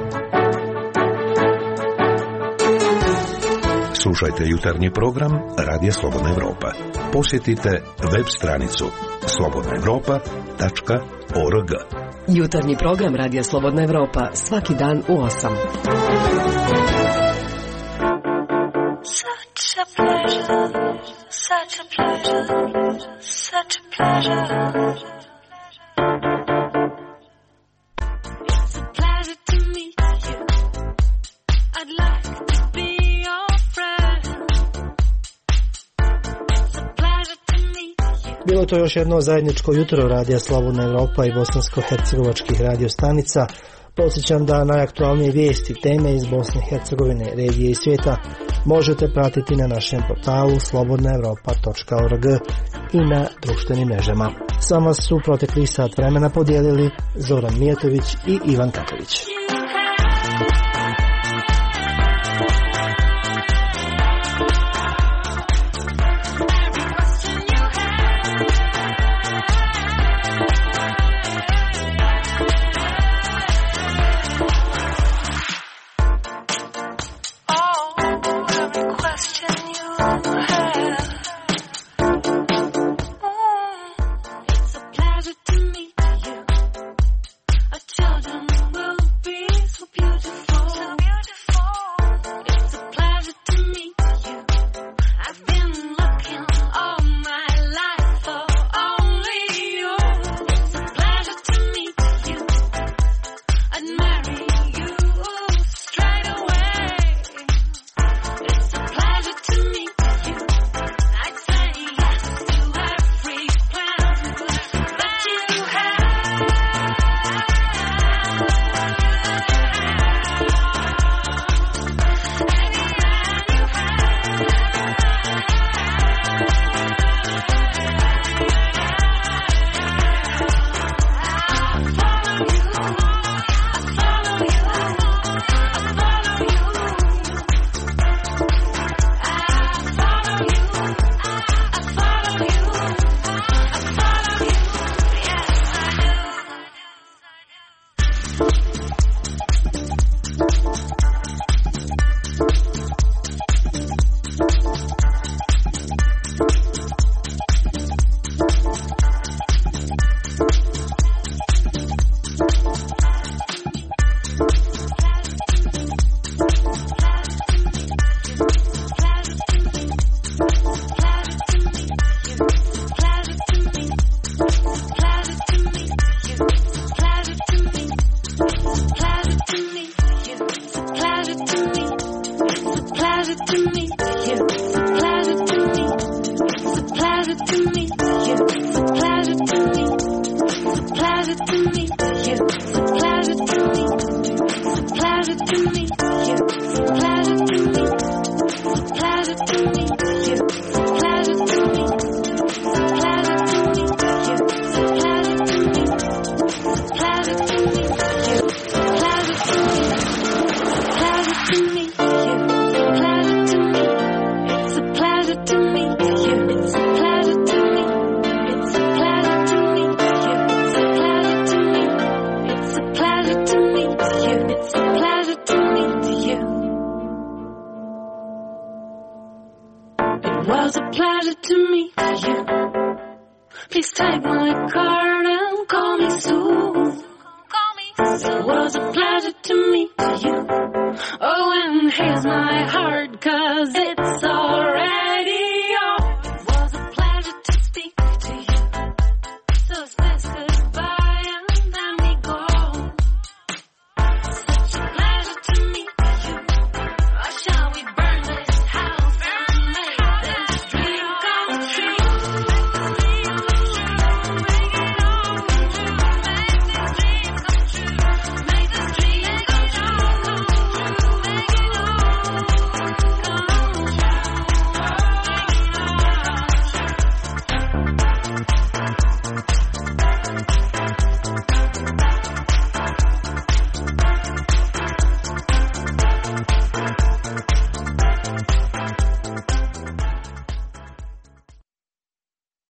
Slušajte jutarnji program Radio Slobodna Evropa. Posjetite web stranicu slobodnaevropa.org. Jutarnji program Radija Slobodna Evropa svaki dan u 8. Such a pleasure, such a pleasure, such a pleasure. It's a pleasure to meet you. I'd like to be your friend. It's a pleasure to meet you. Bilo je to još jedno zajedničko jutro Radija Slobodna Evropa i bosansko-hercegovačkih radiostanica. Podsjećam da najaktualnije vijesti, teme iz Bosne i Hercegovine, regije i svijeta možete pratiti na našem portalu slobodnaevropa.org i na društvenim mrežama. S vama su proteklih sat vremena podijelili Zoran Mijatović i Ivan Kaković. Children will be so beautiful. Please take my card and call me soon. It was a pleasure to meet you. Oh, and here's my heart, 'cause it